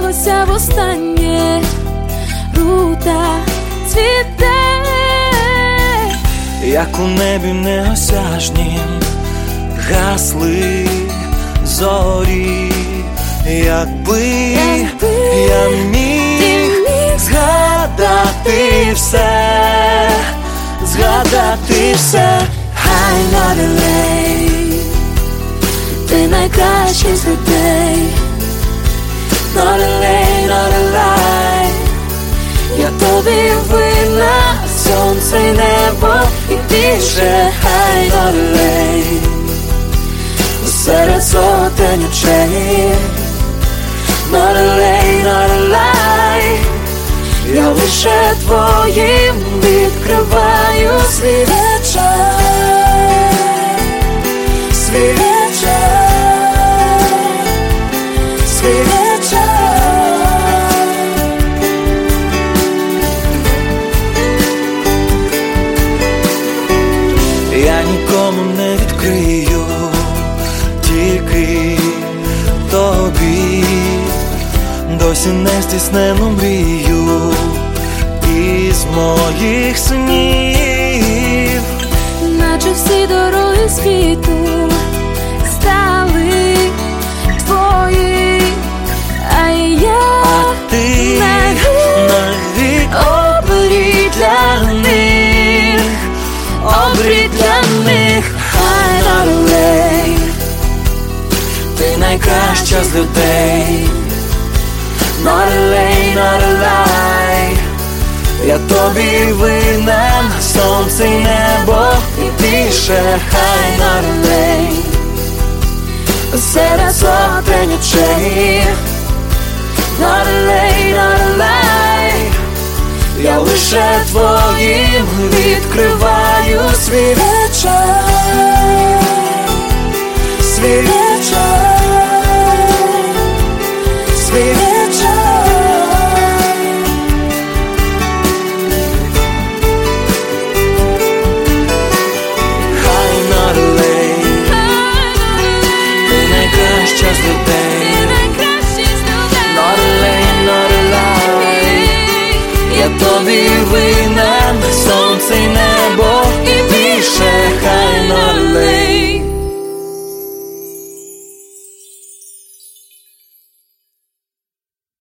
зустрілися востаннє, рута цвіте, як у небі неосяжнім гасли зорі. Якби я міг згадати все, згадати все. I'm not late, ти найкращий з людей. Not late, not lie, я тобі винна, сонце й небо і більше. I'm not late, серед сотень очей. Not late, not lie, я лише твоїм відкриваю свій вечір, свій вечір, свій вечір. Я нікому не відкрию, тільки тобі, досі не здійснену мрію із моїх снів. Наче всі дороги світу стали твої, а ти навік обрій для них, обрій для них. I'm not late, ти найкраща з людей. not late, not lie, Я тобі винен, сонце й небо і більше. I'm not late, серед сотень очей. Not late, not lie, Я лише твоїм відкриваю свій вечір, свій вечір, свій вечір. I'm not late, ти найкраща з людей. Not late, not lie, я тобі винен, сонце й небо і більше. I'm not late.